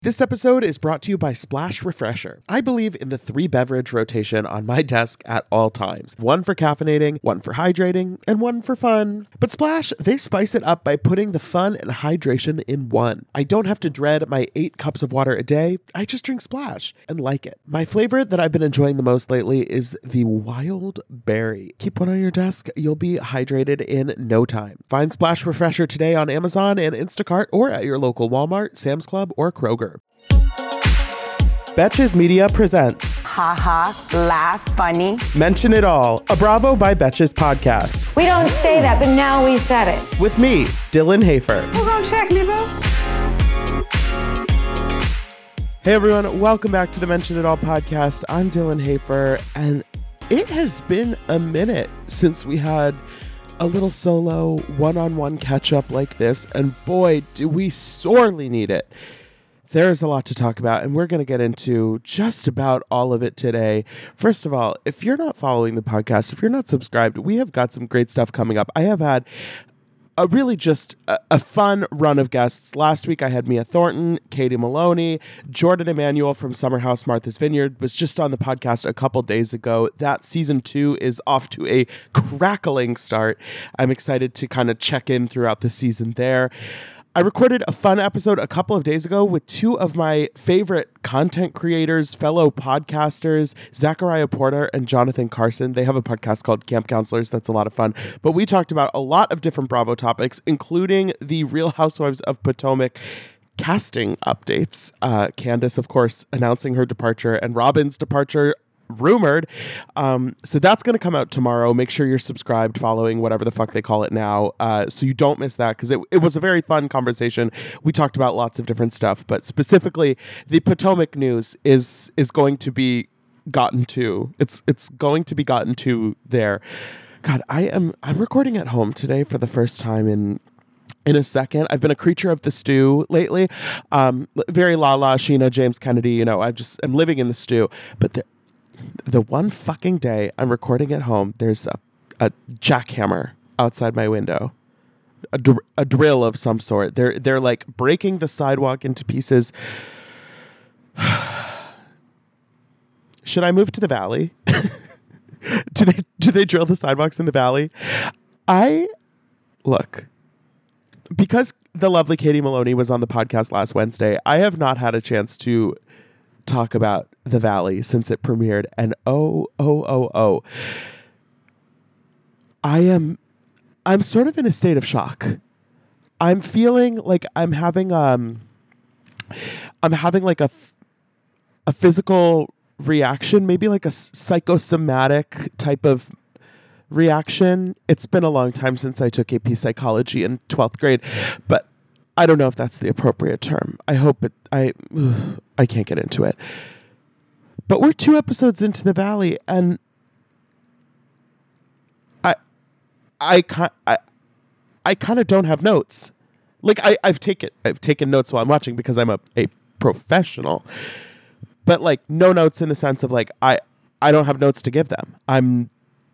This episode is brought to you by Splash Refresher. I believe in the 3-beverage rotation on my desk at all times. One for caffeinating, one for hydrating, and one for fun. But Splash, they spice it up by putting the fun and hydration in one. I don't have to dread my 8 cups of water a day. I just drink Splash and like it. My flavor that I've been enjoying the most lately is the Wild Berry. Keep one on your desk. You'll be hydrated in no time. Find Splash Refresher today on Amazon and Instacart or at your local Walmart, Sam's Club, or Kroger. Betches Media presents Haha, laugh, funny. Mention It All, a Bravo by Betches podcast. We don't say that, but now we said it. With me, Dylan Hafer. Who gonna check me, boo? Hey everyone, welcome back to the Mention It All podcast. I'm Dylan Hafer, and it has been a minute since we had a little solo one-on-one catch-up like this, and boy, do we sorely need it. There's a lot to talk about, and we're going to get into just about all of it today. First of all, if you're not following the podcast, if you're not subscribed, we have got some great stuff coming up. I have had a really just a fun run of guests. Last week, I had Mia Thornton, Katie Maloney, Jordan Emanuel from Summer House Martha's Vineyard was just on the podcast a couple days ago. That season 2 is off to a crackling start. I'm excited to kind of check in throughout the season there. I recorded a fun episode a couple of days ago with 2 of my favorite content creators, fellow podcasters, Zachariah Porter and Jonathan Carson. They have a podcast called Camp Counselors. That's a lot of fun. But we talked about a lot of different Bravo topics, including the Real Housewives of Potomac casting updates. Candace, of course, announcing her departure and Robin's departure rumored. So that's going to come out tomorrow. Make sure you're subscribed, following whatever the fuck they call it now, so you don't miss that, because it was a very fun conversation. We talked about lots of different stuff, but specifically the Potomac news is going to be gotten to. It's going to be gotten to there. God, I'm recording at home today for the first time in a second. I've been a creature of the stew lately. Very Lala, Sheena, James Kennedy, I'm living in the stew. But the one fucking day I'm recording at home, there's a jackhammer outside my window, a drill of some sort. They're like breaking the sidewalk into pieces. Should I move to the valley? Do they drill the sidewalks in the valley? Look, because the lovely Katie Maloney was on the podcast last Wednesday, I have not had a chance to talk about the Valley since it premiered, and I'm sort of in a state of shock. I'm feeling like I'm having like a physical reaction, maybe like a psychosomatic type of reaction. It's been a long time since I took AP psychology in 12th grade, but I don't know if that's the appropriate term. I hope it. I can't get into it. But we're 2 episodes into the Valley, and I kind of don't have notes. Like I've taken notes while I'm watching because I'm a professional. But like no notes in the sense of like I don't have notes to give them. I'm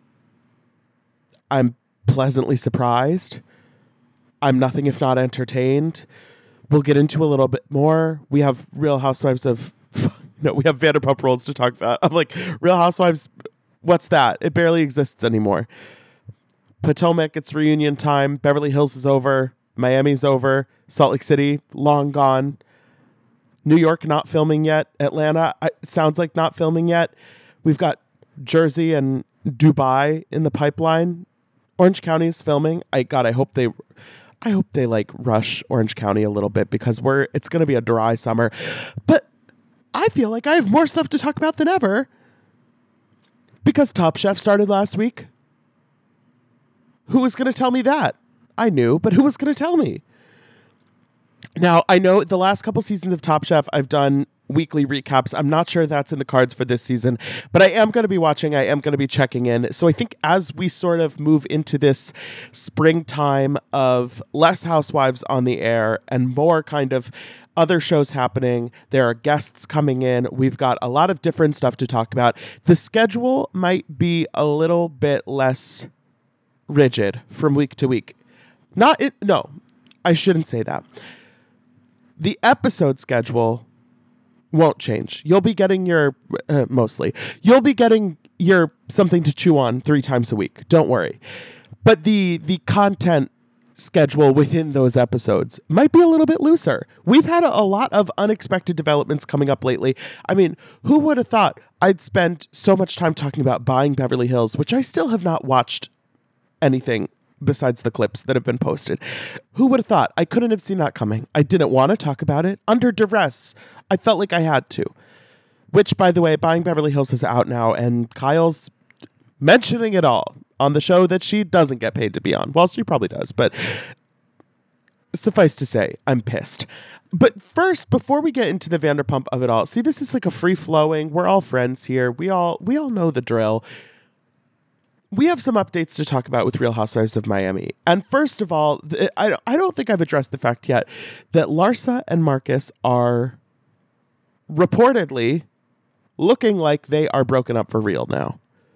pleasantly surprised. I'm nothing if not entertained. We'll get into a little bit more. We have Real Housewives of... we have Vanderpump Rules to talk about. I'm like, Real Housewives, what's that? It barely exists anymore. Potomac, it's reunion time. Beverly Hills is over. Miami's over. Salt Lake City, long gone. New York, not filming yet. Atlanta, it sounds like not filming yet. We've got Jersey and Dubai in the pipeline. Orange County is filming. I hope they like rush Orange County a little bit, because it's going to be a dry summer. But I feel like I have more stuff to talk about than ever, because Top Chef started last week. Who was going to tell me that? I knew, but who was going to tell me? Now, I know the last couple seasons of Top Chef, I've done weekly recaps. I'm not sure that's in the cards for this season, but I am going to be watching. I am going to be checking in. So I think as we sort of move into this springtime of less Housewives on the air and more kind of other shows happening, there are guests coming in. We've got a lot of different stuff to talk about. The schedule might be a little bit less rigid from week to week. No, I shouldn't say that. The episode schedule won't change. You'll be getting your, you'll be getting your something to chew on 3 times a week. Don't worry. But the content schedule within those episodes might be a little bit looser. We've had a lot of unexpected developments coming up lately. I mean, who would have thought I'd spend so much time talking about Buying Beverly Hills, which I still have not watched anything besides the clips that have been posted. Who would have thought? I couldn't have seen that coming. I didn't want to talk about it. Under duress, I felt like I had to. Which, by the way, Buying Beverly Hills is out now, and Kyle's mentioning it all on the show that she doesn't get paid to be on. Well, she probably does, but suffice to say, I'm pissed. But first, before we get into the Vanderpump of it all, see, this is like a free-flowing, we're all friends here. We all know the drill. We have some updates to talk about with Real Housewives of Miami. And first of all, I don't think I've addressed the fact yet that Larsa and Marcus are reportedly looking like they are broken up for real now.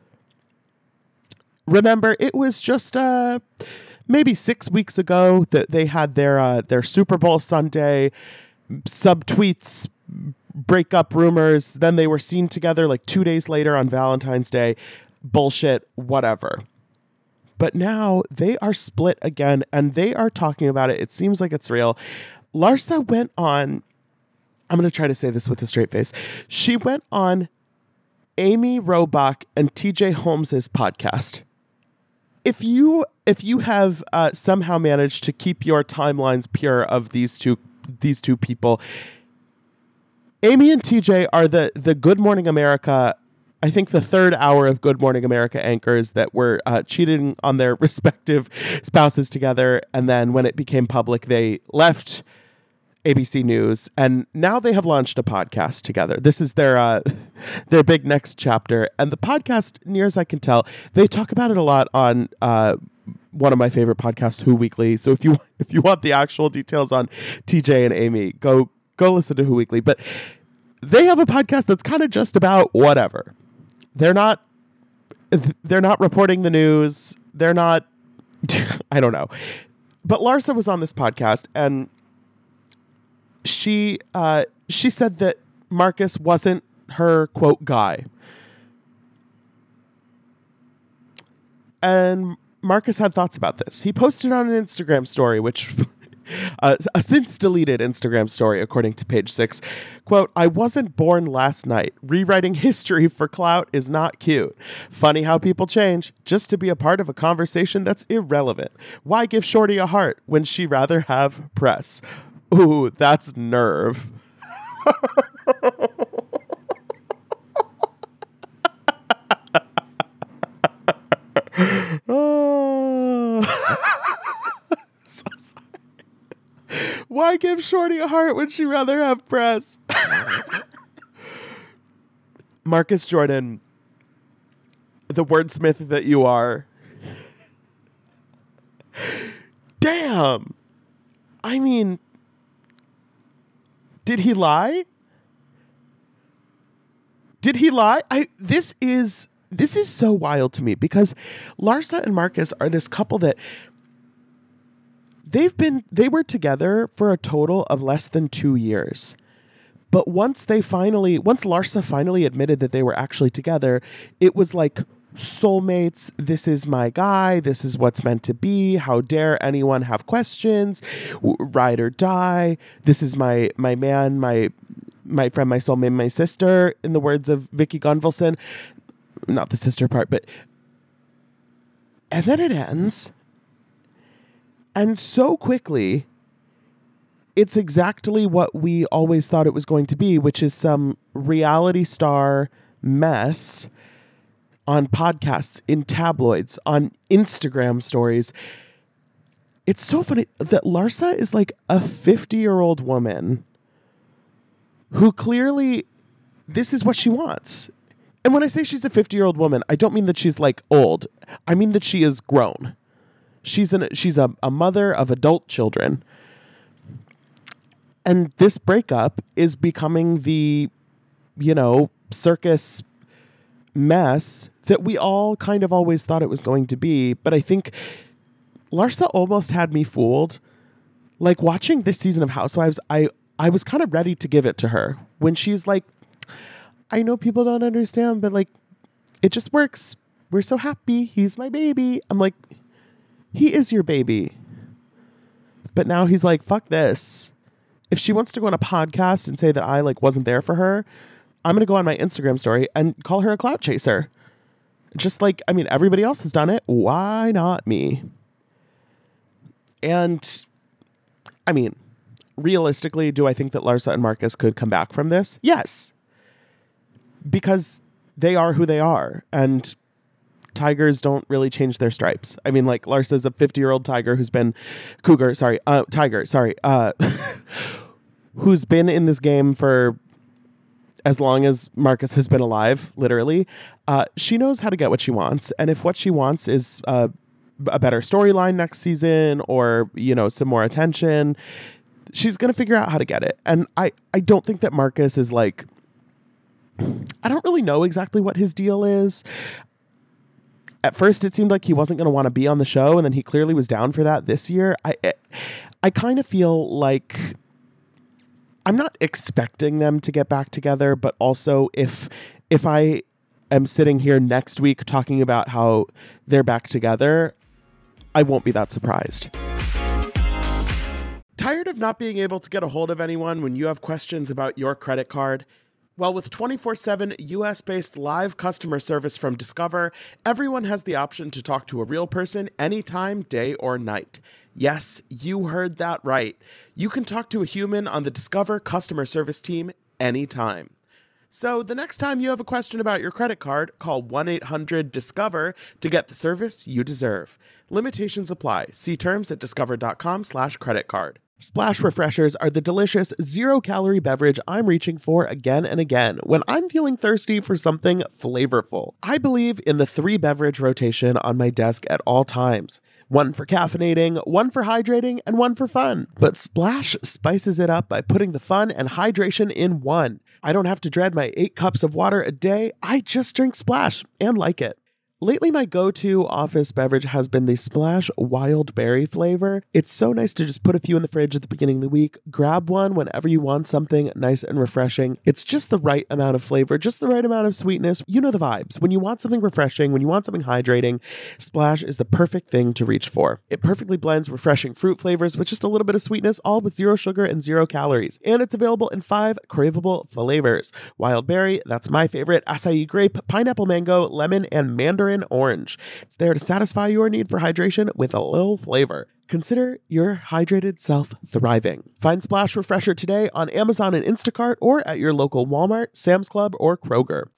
Remember, it was just maybe 6 weeks ago that they had their Super Bowl Sunday subtweets, breakup rumors. Then they were seen together like 2 days later on Valentine's Day. Bullshit, whatever. But now they are split again, and they are talking about it. It seems like it's real. Larsa went on, I'm going to try to say this with a straight face. She went on Amy Robach and TJ Holmes's podcast. If you have somehow managed to keep your timelines pure of these two people, Amy and TJ are the Good Morning America, I think the third hour of Good Morning America anchors that were cheating on their respective spouses together. And then when it became public, they left ABC News, and now they have launched a podcast together. This is their big next chapter. And the podcast, near as I can tell, they talk about it a lot on one of my favorite podcasts, Who Weekly. So if you want the actual details on TJ and Amy, go listen to Who Weekly. But they have a podcast that's kind of just about whatever. They're not reporting the news. They're not, I don't know. But Larsa was on this podcast, and she said that Marcus wasn't her, quote, guy. And Marcus had thoughts about this. He posted on an Instagram story, which a since deleted Instagram story, according to Page 6, quote, "I wasn't born last night. Rewriting history for clout is not cute. Funny how people change just to be a part of a conversation that's irrelevant. Why give Shorty a heart when she rather have press? Ooh, that's nerve." Oh. So sorry. Why give Shorty a heart when she rather have press? Marcus Jordan, the wordsmith that you are. Damn. I mean, did he lie? Did he lie? This is so wild to me, because Larsa and Marcus are this couple that they were together for a total of less than 2 years. But once Larsa finally admitted that they were actually together, it was like soulmates. This is my guy. This is what's meant to be. How dare anyone have questions? Ride or die. This is my man, my friend, my soulmate, my sister, in the words of Vicky Gunvalson. Not the sister part, but... And then it ends. And so quickly, it's exactly what we always thought it was going to be, which is some reality star mess on podcasts, in tabloids, on Instagram stories. It's so funny that Larsa is like a 50-year-old woman who clearly, this is what she wants. And when I say she's a 50-year-old woman, I don't mean that she's like old. I mean that she is grown. She's a mother of adult children. And this breakup is becoming the, circus mess that we all kind of always thought it was going to be. But I think Larsa almost had me fooled. Like, watching this season of Housewives, I I was kind of ready to give it to her when she's like, I know people don't understand, but like, it just works. We're so happy. He's my baby. I'm like, he is your baby. But now he's like, fuck this. If she wants to go on a podcast and say that I like wasn't there for her, I'm going to go on my Instagram story and call her a clout chaser. Just like, I mean, everybody else has done it. Why not me? And I mean, realistically, do I think that Larsa and Marcus could come back from this? Yes. Because they are who they are. And tigers don't really change their stripes. I mean, like, Larsa's a 50-year-old tiger who's been who's been in this game for as long as Marcus has been alive, literally. She knows how to get what she wants. And if what she wants is a better storyline next season or, you know, some more attention, she's going to figure out how to get it. And I don't think that Marcus is like, I don't really know exactly what his deal is. At first, it seemed like he wasn't going to want to be on the show, and then he clearly was down for that this year. I kind of feel like I'm not expecting them to get back together, but also if I am sitting here next week talking about how they're back together, I won't be that surprised. Tired of not being able to get a hold of anyone when you have questions about your credit card? Well, with 24/7 US-based live customer service from Discover, everyone has the option to talk to a real person anytime, day or night. Yes, you heard that right. You can talk to a human on the Discover customer service team anytime. So the next time you have a question about your credit card, call 1-800-DISCOVER to get the service you deserve. Limitations apply. See terms at discover.com/creditcard. Splash Refreshers are the delicious zero-calorie beverage I'm reaching for again and again when I'm feeling thirsty for something flavorful. I believe in the 3-beverage rotation on my desk at all times. One for caffeinating, one for hydrating, and one for fun. But Splash spices it up by putting the fun and hydration in one. I don't have to dread my 8 cups of water a day. I just drink Splash and like it. Lately, my go-to office beverage has been the Splash Wild Berry flavor. It's so nice to just put a few in the fridge at the beginning of the week, grab one whenever you want something nice and refreshing. It's just the right amount of flavor, just the right amount of sweetness. You know the vibes. When you want something refreshing, when you want something hydrating, Splash is the perfect thing to reach for. It perfectly blends refreshing fruit flavors with just a little bit of sweetness, all with 0 sugar and 0 calories. And it's available in 5 craveable flavors. Wild Berry, that's my favorite, acai grape, pineapple mango, lemon, and mandarin orange. It's there to satisfy your need for hydration with a little flavor. Consider your hydrated self thriving. Find Splash Refresher today on Amazon and Instacart or at your local Walmart, Sam's Club, or Kroger.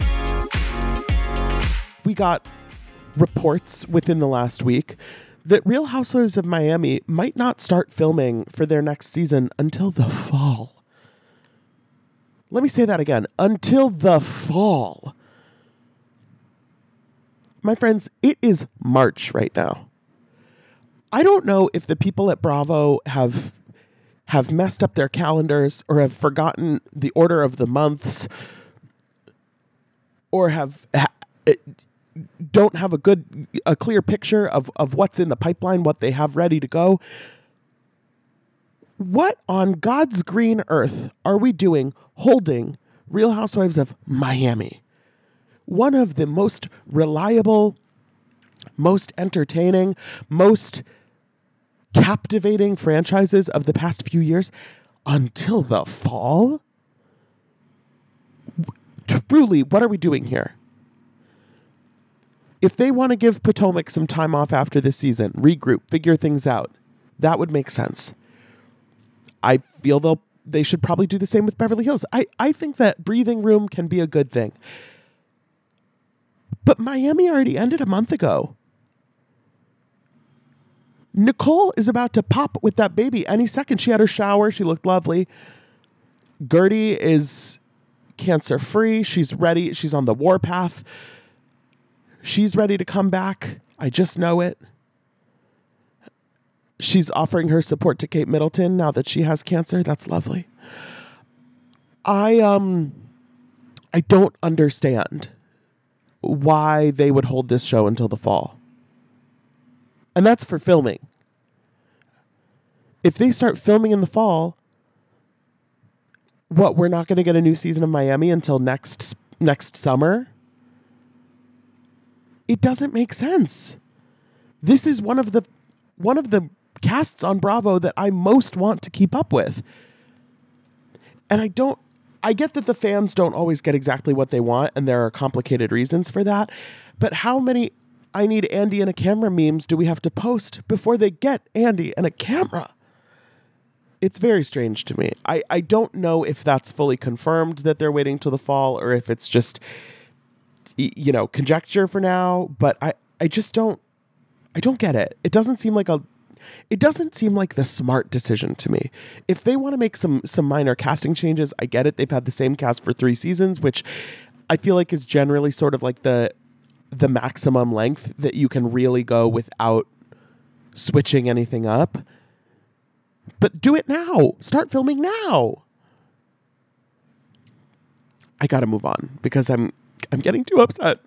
We got reports within the last week that Real Housewives of Miami might not start filming for their next season until the fall. Let me say that again. Until the fall. My friends, it is March right now. I don't know if the people at Bravo have messed up their calendars or have forgotten the order of the months or don't have a clear picture of what's in the pipeline, what they have ready to go. What on God's green earth are we doing holding Real Housewives of Miami? One of the most reliable, most entertaining, most captivating franchises of the past few years until the fall? Truly, what are we doing here? If they want to give Potomac some time off after this season, regroup, figure things out, that would make sense. I feel they should probably do the same with Beverly Hills. I think that breathing room can be a good thing. But Miami already ended a month ago. Nicole is about to pop with that baby any second. She had her shower. She looked lovely. Gertie is cancer-free. She's ready. She's on the warpath. She's ready to come back. I just know it. She's offering her support to Kate Middleton now that she has cancer. That's lovely. I don't understand why they would hold this show until the fall. And that's for filming. If they start filming in the fall, What, we're not going to get a new season of Miami until next summer? It doesn't make sense. This is one of the casts on Bravo that I most want to keep up with. And I get that the fans don't always get exactly what they want, and there are complicated reasons for that. But how many I need Andy and a camera memes do we have to post before they get Andy and a camera? It's very strange to me. I don't know if that's fully confirmed that they're waiting till the fall, or if it's just, conjecture for now. But I just don't get it. It doesn't seem like the smart decision to me. If they want to make some minor casting changes, I get it. They've had the same cast for 3 seasons, which I feel like is generally sort of like the maximum length that you can really go without switching anything up. But do it now. Start filming now. I got to move on because I'm getting too upset.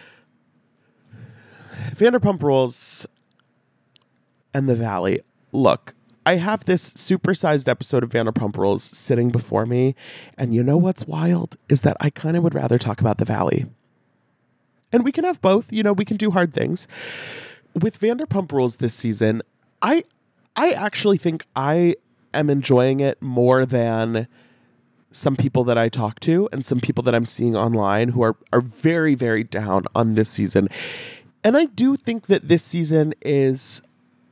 Vanderpump Rules and The Valley. Look, I have this supersized episode of Vanderpump Rules sitting before me, and you know what's wild is that I kind of would rather talk about The Valley. And we can have both. We can do hard things. With Vanderpump Rules this season, I actually think I am enjoying it more than some people that I talk to and some people that I'm seeing online who are very, very down on this season. And I do think that this season is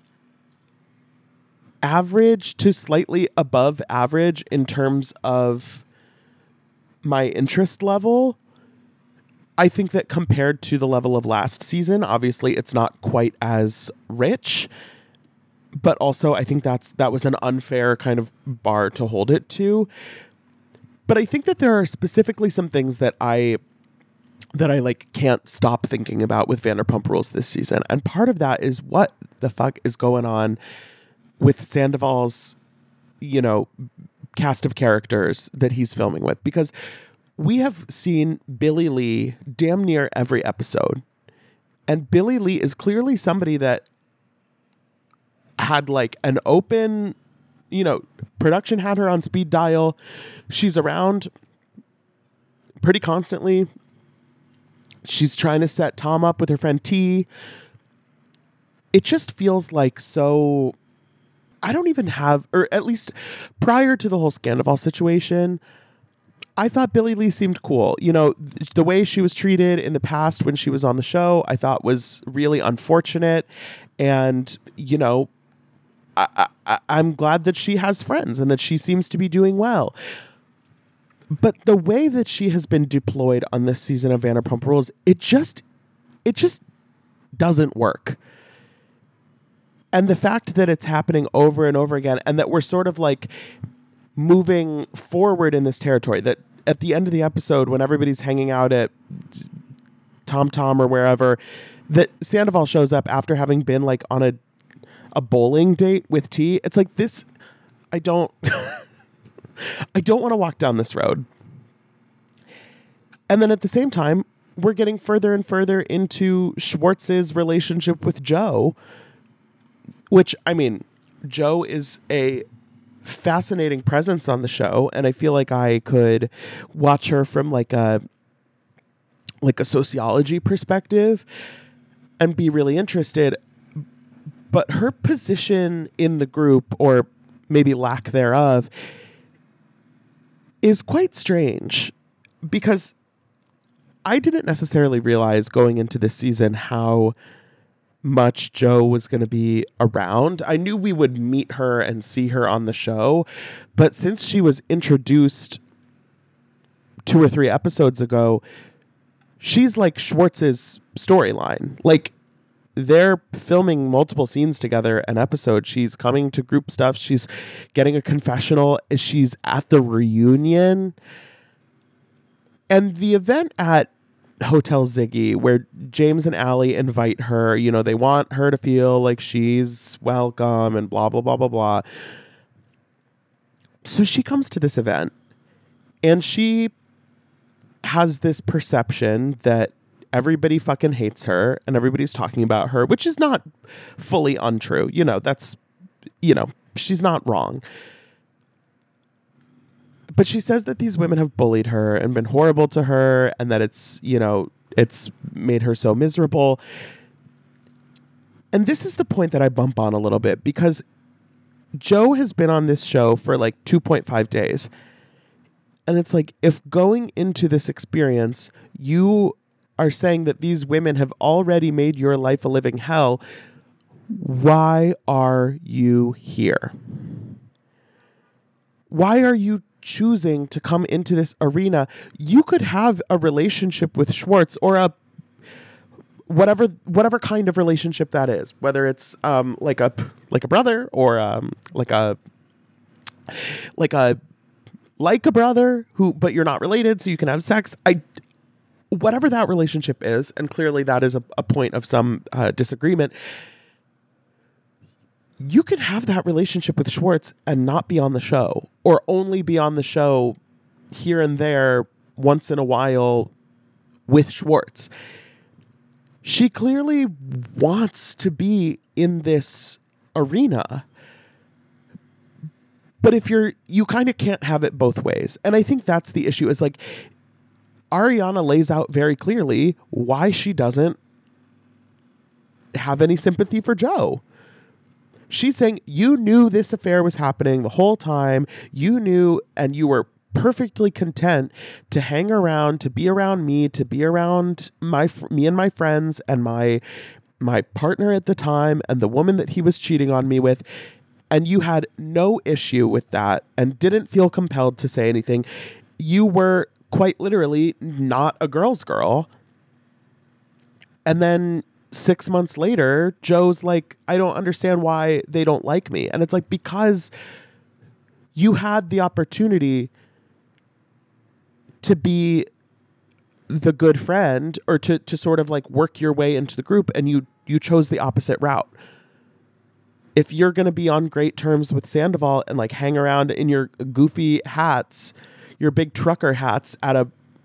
average to slightly above average in terms of my interest level. I think that compared to the level of last season, obviously it's not quite as rich, but also I think that was an unfair kind of bar to hold it to. But I think that there are specifically some things that I like can't stop thinking about with Vanderpump Rules this season. And part of that is what the fuck is going on with Sandoval's, cast of characters that he's filming with. Because we have seen Billie Lee damn near every episode. And Billie Lee is clearly somebody that had like an open, production had her on speed dial. She's around pretty constantly. She's trying to set Tom up with her friend T. It just feels like so... I don't even have, or at least prior to the whole Scandoval situation, I thought Billie Lee seemed cool. The way she was treated in the past when she was on the show, I thought was really unfortunate. And, I'm glad that she has friends and that she seems to be doing well. But the way that she has been deployed on this season of Vanderpump Rules, it just doesn't work. And the fact that it's happening over and over again, and that we're sort of like moving forward in this territory, that at the end of the episode, when everybody's hanging out at Tom Tom or wherever, that Sandoval shows up after having been like on a bowling date with T. It's like this, I don't want to walk down this road. And then at the same time, we're getting further and further into Schwartz's relationship with Joe, which, Joe is a fascinating presence on the show, and I feel like I could watch her from like a sociology perspective and be really interested. But her position in the group, or maybe lack thereof, is quite strange, because I didn't necessarily realize going into this season how much Joe was going to be around. I knew we would meet her and see her on the show, but since she was introduced 2 or 3 episodes ago, she's like Schwartz's storyline. Like, they're filming multiple scenes together an episode. She's coming to group stuff. She's getting a confessional. She's at the reunion. And the event at Hotel Ziggy, where James and Allie invite her, they want her to feel like she's welcome and blah, blah, blah, blah, blah. So she comes to this event and she has this perception that everybody fucking hates her and everybody's talking about her, which is not fully untrue. She's not wrong. But she says that these women have bullied her and been horrible to her, and that it's, it's made her so miserable. And this is the point that I bump on a little bit, because Joe has been on this show for like 2.5 days. And it's like, if going into this experience, you are saying that these women have already made your life a living hell, why are you here? Why are you choosing to come into this arena? You could have a relationship with Schwartz, or a whatever kind of relationship that is, whether it's like a brother, or like a brother who, but you're not related, so you can have sex. Whatever that relationship is, and clearly that is a point of some disagreement. You can have that relationship with Schwartz and not be on the show, or only be on the show here and there once in a while with Schwartz. She clearly wants to be in this arena. But if you kind of can't have it both ways. And I think that's the issue, is like, Ariana lays out very clearly why she doesn't have any sympathy for Joe. She's saying, you knew this affair was happening the whole time. You knew, and you were perfectly content to hang around, to be around me, to be around me and my friends and my partner at the time and the woman that he was cheating on me with. And you had no issue with that and didn't feel compelled to say anything. You were quite literally not a girl's girl. And then 6 months later, Joe's like, I don't understand why they don't like me. And it's like, because you had the opportunity to be the good friend, or to sort of like work your way into the group, and you chose the opposite route. If you're going to be on great terms with Sandoval and like hang around in your goofy hats, your big trucker hats at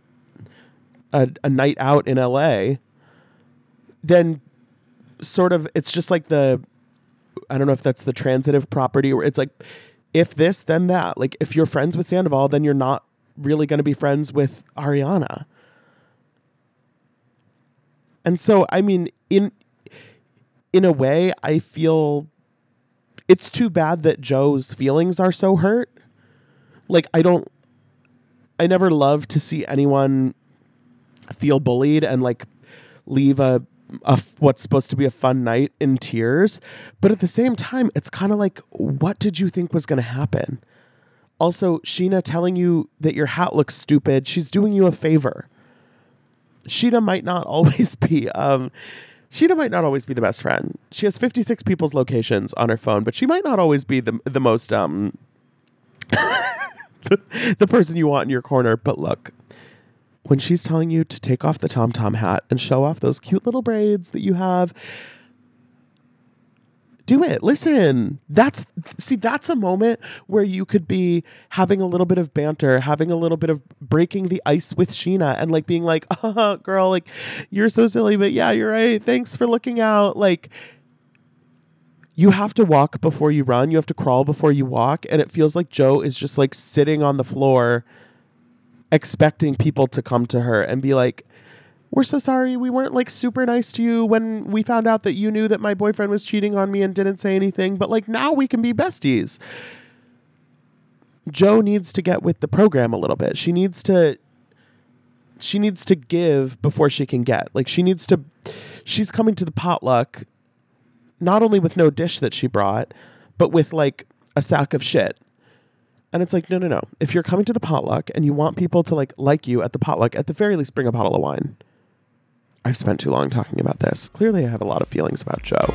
a night out in LA, then sort of, it's just like I don't know if that's the transitive property, where it's like, if this, then that. Like, if you're friends with Sandoval, then you're not really going to be friends with Ariana. And so, I mean, in a way, I feel it's too bad that Joe's feelings are so hurt. Like, I never love to see anyone feel bullied and like leave a what's supposed to be a fun night in tears. But at the same time, it's kind of like, what did you think was going to happen? Also, Scheana telling you that your hat looks stupid, she's doing you a favor. Scheana might not always be the best friend. She has 56 people's locations on her phone, but she might not always be the most the person you want in your corner. But look, when she's telling you to take off the Tom hat and show off those cute little braids that you have, do it. Listen, that's a moment where you could be having a little bit of banter, having a little bit of breaking the ice with Scheana, and like being like, oh, girl, like, you're so silly, but yeah, you're right. Thanks for looking out. Like, you have to walk before you run. You have to crawl before you walk. And it feels like Joe is just like sitting on the floor expecting people to come to her and be like, we're so sorry. We weren't like super nice to you when we found out that you knew that my boyfriend was cheating on me and didn't say anything. But like, now we can be besties. Joe needs to get with the program a little bit. She needs to give before she can get. Like, she's coming to the potluck not only with no dish that she brought, but with like a sack of shit. And it's like, no. If you're coming to the potluck and you want people to like you at the potluck, at the very least, bring a bottle of wine. I've spent too long talking about this. Clearly, I have a lot of feelings about Joe.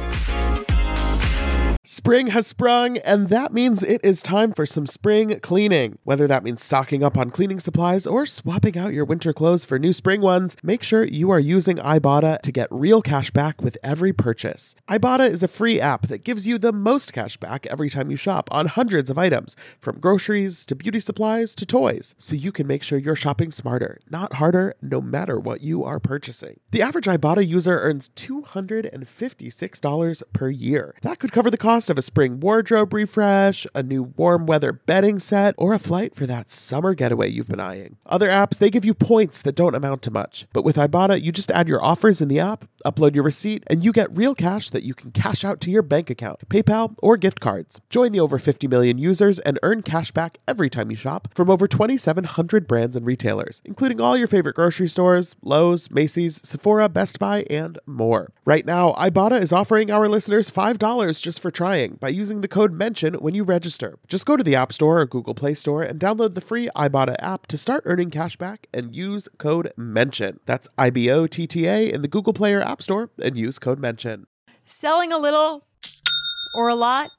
Spring has sprung, and that means it is time for some spring cleaning. Whether that means stocking up on cleaning supplies or swapping out your winter clothes for new spring ones, make sure you are using Ibotta to get real cash back with every purchase. Ibotta is a free app that gives you the most cash back every time you shop on hundreds of items, from groceries to beauty supplies to toys, so you can make sure you're shopping smarter, not harder, no matter what you are purchasing. The average Ibotta user earns $256 per year. That could cover the cost cost of a spring wardrobe refresh, a new warm weather bedding set, or a flight for that summer getaway you've been eyeing. Other apps, they give you points that don't amount to much. But with Ibotta, you just add your offers in the app, upload your receipt, and you get real cash that you can cash out to your bank account, PayPal, or gift cards. Join the over 50 million users and earn cash back every time you shop from over 2,700 brands and retailers, including all your favorite grocery stores, Lowe's, Macy's, Sephora, Best Buy, and more. Right now, Ibotta is offering our listeners $5 just for trying by using the code MENTION when you register. Just go to the App Store or Google Play Store and download the free Ibotta app to start earning cash back and use code MENTION. That's IBOTTA in the Google Play or App Store and use code MENTION. Selling a little or a lot?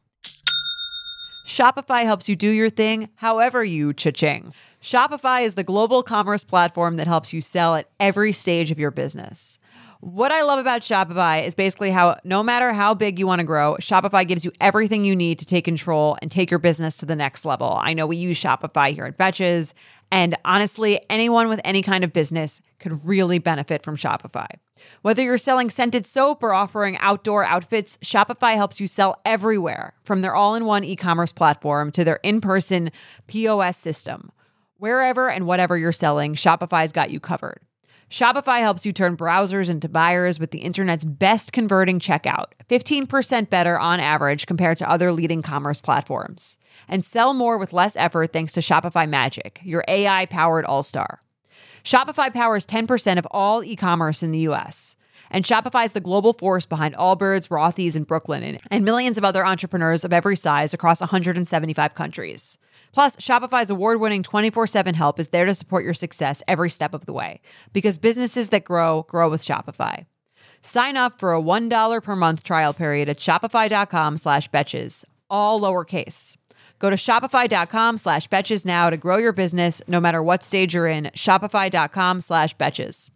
Shopify helps you do your thing however you cha-ching. Shopify is the global commerce platform that helps you sell at every stage of your business. What I love about Shopify is basically how no matter how big you want to grow, Shopify gives you everything you need to take control and take your business to the next level. I know we use Shopify here at Betches, and honestly, anyone with any kind of business could really benefit from Shopify. Whether you're selling scented soap or offering outdoor outfits, Shopify helps you sell everywhere, from their all-in-one e-commerce platform to their in-person POS system. Wherever and whatever you're selling, Shopify's got you covered. Shopify helps you turn browsers into buyers with the internet's best converting checkout, 15% better on average compared to other leading commerce platforms. And sell more with less effort thanks to Shopify Magic, your AI-powered all-star. Shopify powers 10% of all e-commerce in the U.S., and Shopify is the global force behind Allbirds, Rothy's, and Brooklyn, and millions of other entrepreneurs of every size across 175 countries. Plus, Shopify's award-winning 24/7 help is there to support your success every step of the way, because businesses that grow, grow with Shopify. Sign up for a $1 per month trial period at shopify.com/betches, all lowercase. Go to shopify.com/betches now to grow your business no matter what stage you're in. Shopify.com/betches.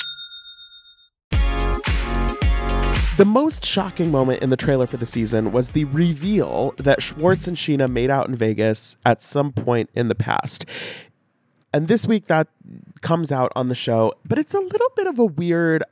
The most shocking moment in the trailer for the season was the reveal that Schwartz and Scheana made out in Vegas at some point in the past. And this week that comes out on the show, but it's a little bit of a weird,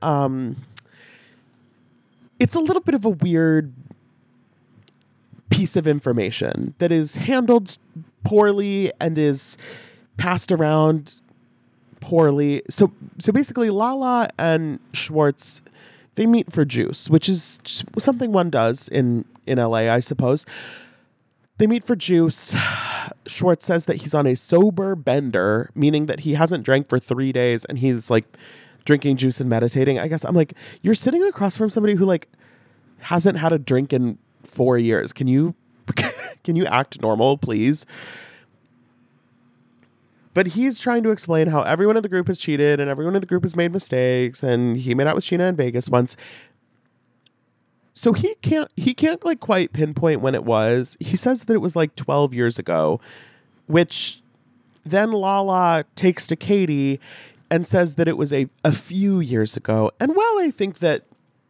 piece of information that is handled poorly and is passed around poorly. So basically Lala and Schwartz, they meet for juice, which is something one does in LA, I suppose. They meet for juice. Schwartz says that he's on a sober bender, meaning that he hasn't drank for 3 days and he's like drinking juice and meditating. I guess I'm like, you're sitting across from somebody who like hasn't had a drink in 4 years. Can you act normal, please? But he's trying to explain how everyone in the group has cheated and everyone in the group has made mistakes, and he made out with Scheana in Vegas once. So he can't like quite pinpoint when it was. He says that it was like 12 years ago, which then Lala takes to Katie and says that it was a few years ago. And while I think that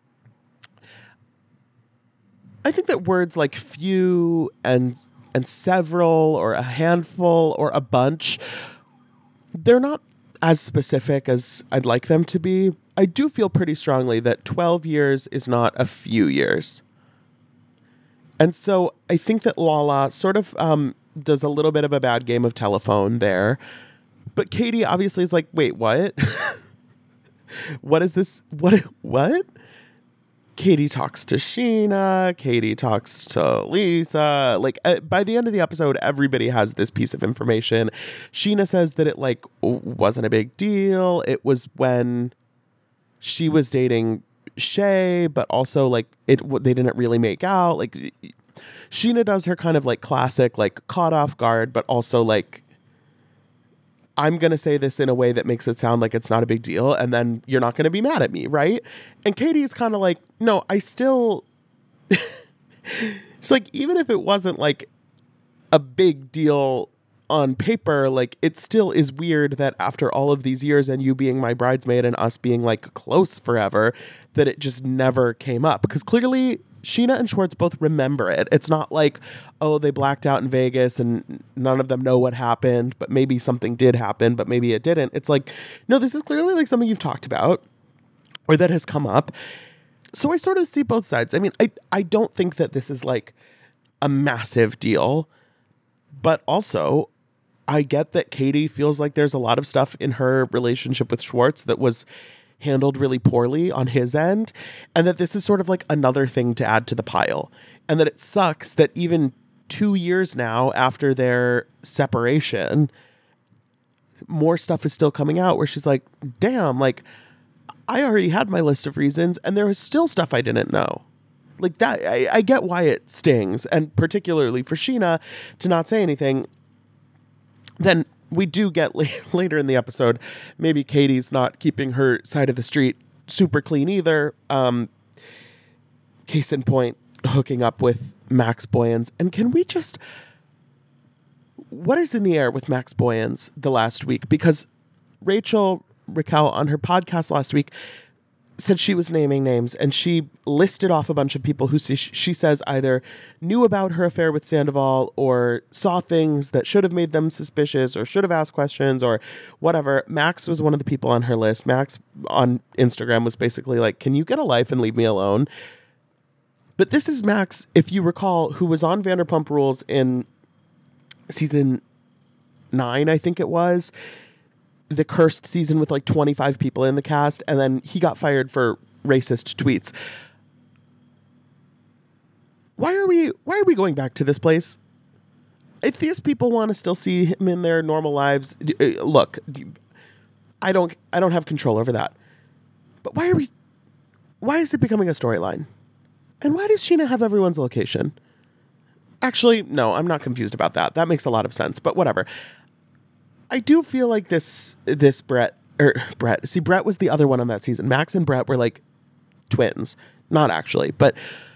words like few and several or a handful or a bunch, they're not as specific as I'd like them to be. I do feel pretty strongly that 12 years is not a few years. And so I think that Lala sort of does a little bit of a bad game of telephone there. But Katie obviously is like, wait, what? What is this? What? Katie talks to Scheana. Katie talks to Lisa. Like by the end of the episode, everybody has this piece of information. Scheana says that it like wasn't a big deal. It was when she was dating Shay, but also like they didn't really make out. Like Scheana does her kind of like classic, like caught off guard, but also like, I'm going to say this in a way that makes it sound like it's not a big deal, and then you're not going to be mad at me, right? And Katie's kind of like, no, I still... She's like, even if it wasn't like a big deal on paper, like it still is weird that after all of these years and you being my bridesmaid and us being like close forever, that it just never came up. Because clearly Scheana and Schwartz both remember it. It's not like, oh, they blacked out in Vegas and none of them know what happened, but maybe something did happen, but maybe it didn't. It's like, no, this is clearly like something you've talked about or that has come up. So I sort of see both sides. I mean, I don't think that this is like a massive deal, but also I get that Katie feels like there's a lot of stuff in her relationship with Schwartz that was handled really poorly on his end, and that this is sort of like another thing to add to the pile, and that it sucks that even 2 years now after their separation, more stuff is still coming out where she's like, damn, like I already had my list of reasons and there was still stuff I didn't know. Like that, I get why it stings, and particularly for Scheana to not say anything. Then we do get later in the episode, maybe Katie's not keeping her side of the street super clean either. Case in point, hooking up with Max Boyens. And can we just... What is in the air with Max Boyens the last week? Because Raquel on her podcast last week said she was naming names, and she listed off a bunch of people who she says either knew about her affair with Sandoval or saw things that should have made them suspicious or should have asked questions or whatever. Max was one of the people on her list. Max on Instagram was basically like, can you get a life and leave me alone? But this is Max, if you recall, who was on Vanderpump Rules in season 9, I think it was. The cursed season with like 25 people in the cast, and then he got fired for racist tweets. Why are we going back to this place? If these people want to still see him in their normal lives, look, I don't have control over that. But why is it becoming a storyline? And why does Scheana have everyone's location? Actually, no, I'm not confused about that. That makes a lot of sense, but whatever. I do feel like this Brett. See, Brett was the other one on that season. Max and Brett were like twins. Not actually, but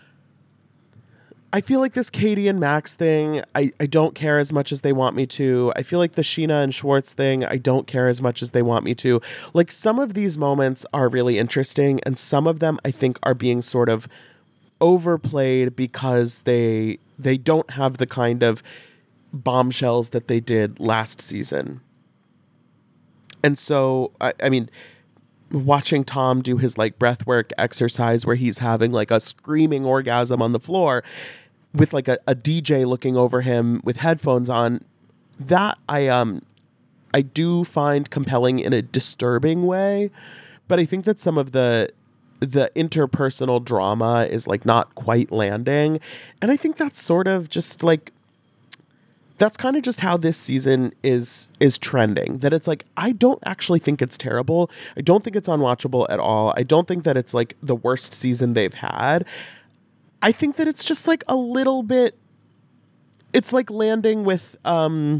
I feel like this Katie and Max thing, I don't care as much as they want me to. I feel like the Scheana and Schwartz thing, I don't care as much as they want me to. Like, some of these moments are really interesting, and some of them I think are being sort of overplayed because they don't have the kind of bombshells that they did last season. And so, I mean, watching Tom do his like breathwork exercise where he's having like a screaming orgasm on the floor with like a DJ looking over him with headphones on, that I do find compelling in a disturbing way. But I think that some of the interpersonal drama is like not quite landing. And I think that's sort of just like, that's kind of just how this season is trending. That it's like, I don't actually think it's terrible. I don't think it's unwatchable at all. I don't think that it's like the worst season they've had. I think that it's just like a little bit, it's like landing with, not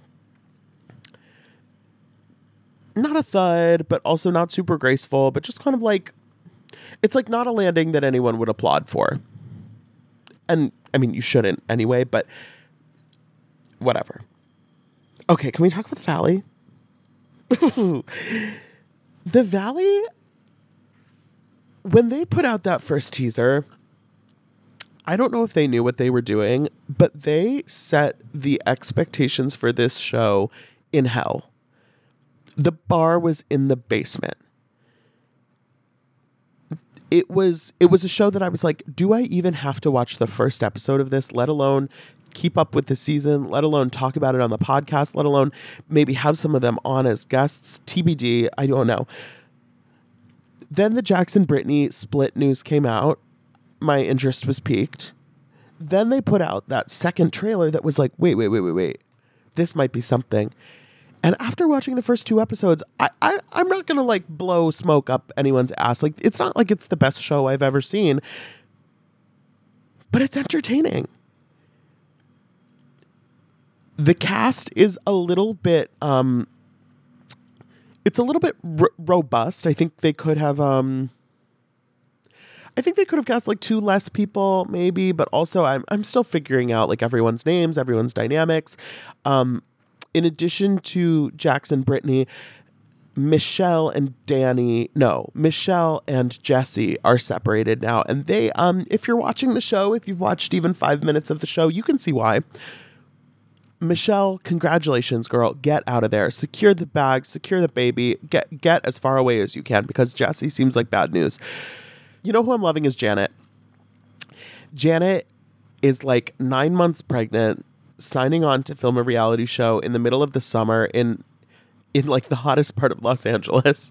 a thud, but also not super graceful, but just kind of like, it's like not a landing that anyone would applaud for. And I mean, you shouldn't anyway, but whatever. Okay, can we talk about the Valley? The Valley, when they put out that first teaser, I don't know if they knew what they were doing, but they set the expectations for this show in hell. The bar was in the basement. It was a show that I was like, do I even have to watch the first episode of this, let alone keep up with the season, let alone talk about it on the podcast, let alone maybe have some of them on as guests? TBD, I don't know. Then the Jackson Brittany split news came out. My interest was piqued. Then they put out that second trailer that was like, wait. This might be something. And after watching the first 2 episodes, I'm not going to like blow smoke up anyone's ass. Like, it's not like it's the best show I've ever seen, but it's entertaining. The cast is a little bit, it's a little bit robust. I think they could have, cast like 2 less people maybe, but also I'm still figuring out like everyone's names, everyone's dynamics. In addition to Jackson Brittany, Michelle and Jesse are separated now. And they, if you're watching the show, if you've watched even 5 minutes of the show, you can see why. Michelle, congratulations, girl. Get out of there. Secure the bag, secure the baby, get as far away as you can, because Jesse seems like bad news. You know who I'm loving is Janet. Janet is like 9 months pregnant, signing on to film a reality show in the middle of the summer in like the hottest part of Los Angeles.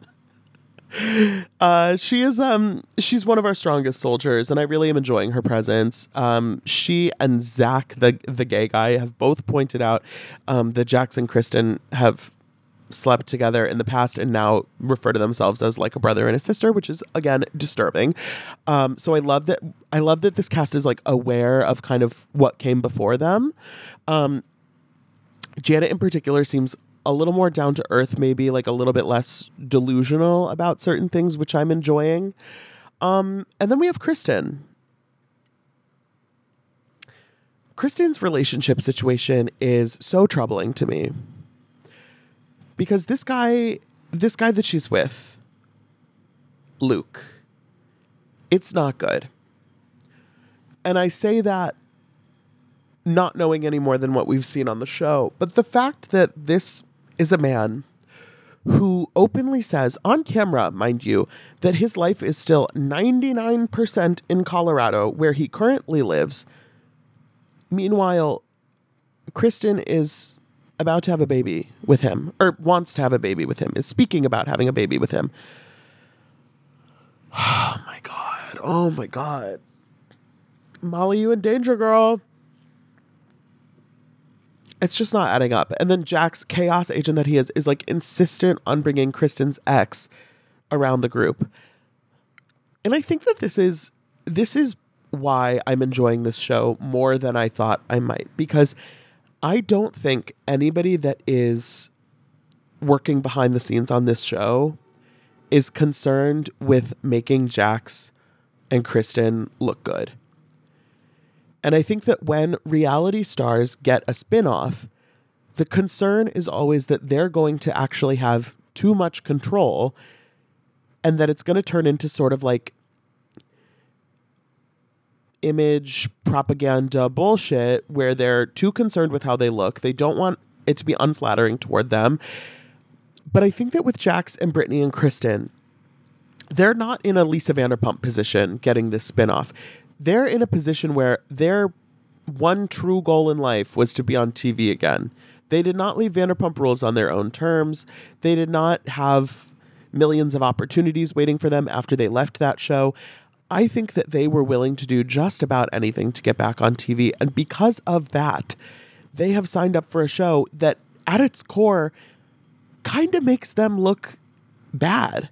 She's one of our strongest soldiers, and I really am enjoying her presence. She and Zach, the gay guy, have both pointed out that Jax and Kristen have slept together in the past and now refer to themselves as like a brother and a sister, which is again disturbing. So I love that this cast is like aware of kind of what came before them. Janet in particular seems a little more down to earth, maybe like a little bit less delusional about certain things, which I'm enjoying. And then we have Kristen. Kristen's relationship situation is so troubling to me. Because this guy that she's with, Luke, it's not good. And I say that not knowing any more than what we've seen on the show. But the fact that this is a man who openly says, on camera, mind you, that his life is still 99% in Colorado, where he currently lives. Meanwhile, Kristen is about to have a baby with him, or wants to have a baby with him, is speaking about having a baby with him. Oh my God. Oh my God. Molly, you in danger, girl. It's just not adding up. And then Jax, chaos agent that he is like insistent on bringing Kristen's ex around the group. And I think that this is why I'm enjoying this show more than I thought I might, because I don't think anybody that is working behind the scenes on this show is concerned with making Jax and Kristen look good. And I think that when reality stars get a spinoff, the concern is always that they're going to actually have too much control and that it's going to turn into sort of like image propaganda bullshit where they're too concerned with how they look. They don't want it to be unflattering toward them. But I think that with Jax and Brittany and Kristen, they're not in a Lisa Vanderpump position getting this spinoff. They're in a position where their one true goal in life was to be on TV again. They did not leave Vanderpump Rules on their own terms. They did not have millions of opportunities waiting for them after they left that show. I think that they were willing to do just about anything to get back on TV. And because of that, they have signed up for a show that at its core kind of makes them look bad.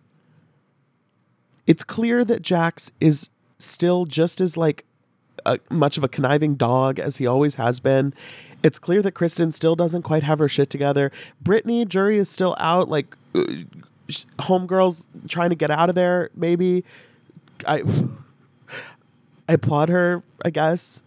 It's clear that Jax is still just as like much of a conniving dog as he always has been. It's clear that Kristen still doesn't quite have her shit together. Brittany, jury is still out, like homegirls trying to get out of there, maybe. I applaud her, I guess.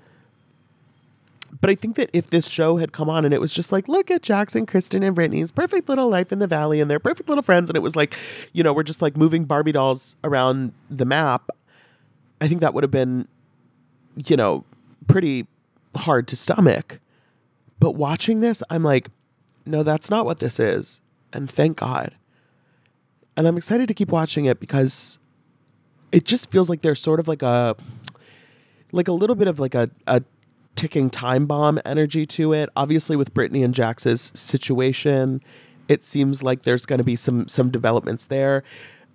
But I think that if this show had come on and it was just like, look at Jax and Kristen and Brittany's perfect little life in the valley and they're perfect little friends, and it was like, you know, we're just like moving Barbie dolls around the map, I think that would have been, you know, pretty hard to stomach. But watching this, I'm like, no, that's not what this is. And thank God. And I'm excited to keep watching it because it just feels like there's sort of like a little bit of like a ticking time bomb energy to it. Obviously with Brittany and Jax's situation, it seems like there's going to be some developments there.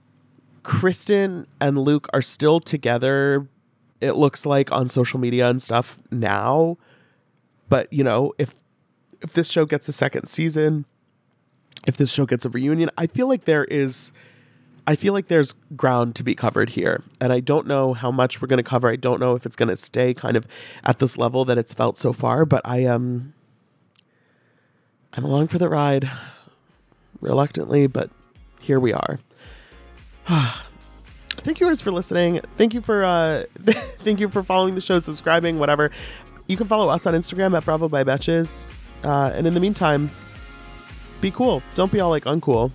Kristen and Luke are still together, it looks like, on social media and stuff now. But, you know, if this show gets a second season, if this show gets a reunion, I feel like there's ground to be covered here. And I don't know how much we're going to cover. I don't know if it's going to stay kind of at this level that it's felt so far, but I'm along for the ride, reluctantly, but here we are. Thank you guys for listening. Thank you for following the show, subscribing, whatever. You can follow us on Instagram at Bravo by Betches. And in the meantime, be cool. Don't be all like uncool.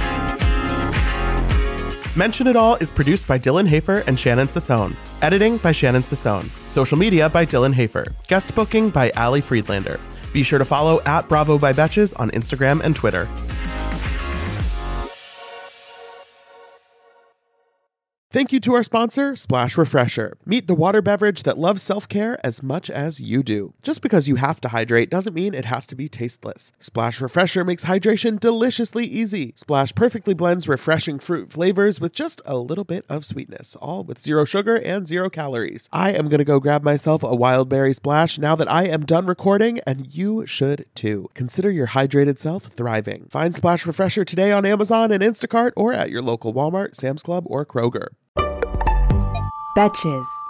Mention It All is produced by Dylan Hafer and Shannon Sassone. Editing by Shannon Sassone. Social media by Dylan Hafer. Guest booking by Ali Friedlander. Be sure to follow at Bravo by Betches on Instagram and Twitter. Thank you to our sponsor, Splash Refresher. Meet the water beverage that loves self-care as much as you do. Just because you have to hydrate doesn't mean it has to be tasteless. Splash Refresher makes hydration deliciously easy. Splash perfectly blends refreshing fruit flavors with just a little bit of sweetness, all with 0 sugar and 0 calories. I am going to go grab myself a wild berry splash now that I am done recording, and you should too. Consider your hydrated self thriving. Find Splash Refresher today on Amazon and Instacart or at your local Walmart, Sam's Club, or Kroger. Betches.